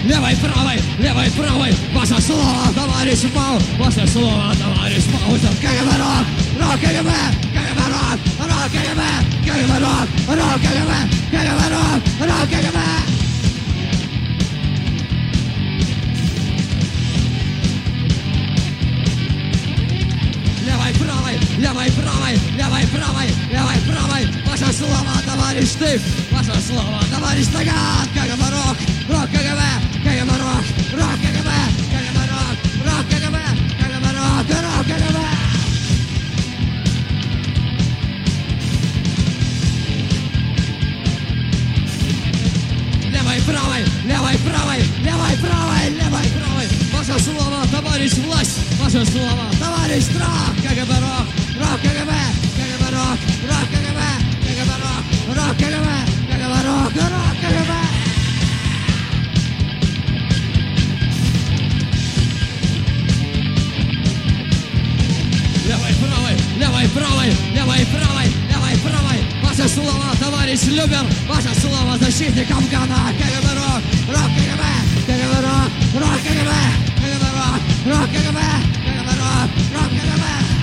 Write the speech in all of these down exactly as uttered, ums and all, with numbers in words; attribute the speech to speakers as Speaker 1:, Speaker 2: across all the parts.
Speaker 1: левой, правой, левой, правой. Ваше слово, товарищ Мау, ваше слово, товарищ Маузер. КГБ рок, рок КГБ, КГБ рок, рок КГБ, КГБ рок, рок КГБ, КГБ рок, рок КГБ. Левой, правой, левой, правой, левой, правой, левой, правой. Ваше слово, товарищ Тык, ваше слово, товарищ Наган. КГБ рок, рок КГБ, КГБ рок, рок КГБ, КГБ рок, рок КГБ, КГБ рок, рок КГБ. Левой, правой, левой, правой, левой, правой, левой, правой. Ваше слово, товарищ власть, ваше слово, товарищ страх. КГБ рок, рок КГБ, КГБ рок, рок КГБ, КГБ рок, рок КГБ, КГБ рок, рок КГБ. Левой, правой, левой, правой, левой, правой, левой, правой. Ваше слово, товарищ Любер, ваше слово, защитник Афгана. КГБ рок, рок КГБ, КГБ рок, рок КГБ, КГБ рок, рок КГБ, КГБ рок, рок КГБ.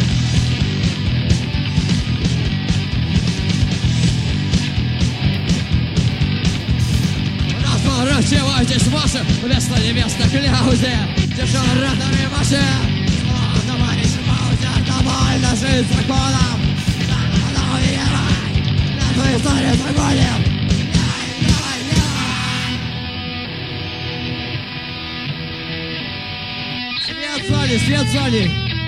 Speaker 1: Разворачивайтесь ваши вместо невесты кляузе. Дежураторы ваши. Слово, товарищ Маузер, довольно жить законом. Законом убивай. На твою историю загоним. Левой, левой, левой. Свет в зале, свет в зале.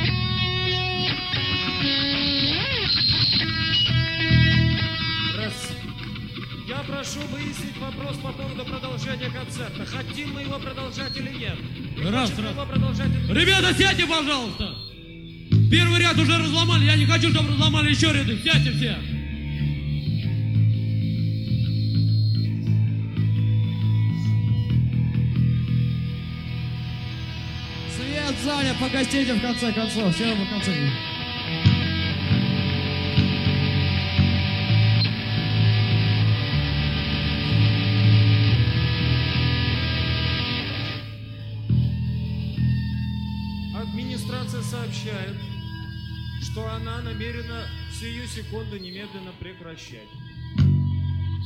Speaker 2: Я прошу выяснить вопрос по поводу продолжения концерта. Хотим мы его продолжать или нет? И
Speaker 3: Раз,
Speaker 2: хотим
Speaker 3: раз.
Speaker 2: его продолжать или нет?
Speaker 3: Ребята, сядьте, пожалуйста. Первый ряд уже разломали. Я не хочу, чтобы разломали еще ряды. Сядьте все.
Speaker 1: Свет в зале, погостите в конце концов. Все в конце.
Speaker 2: Администрация сообщает, что она намерена сию секунду немедленно прекращать.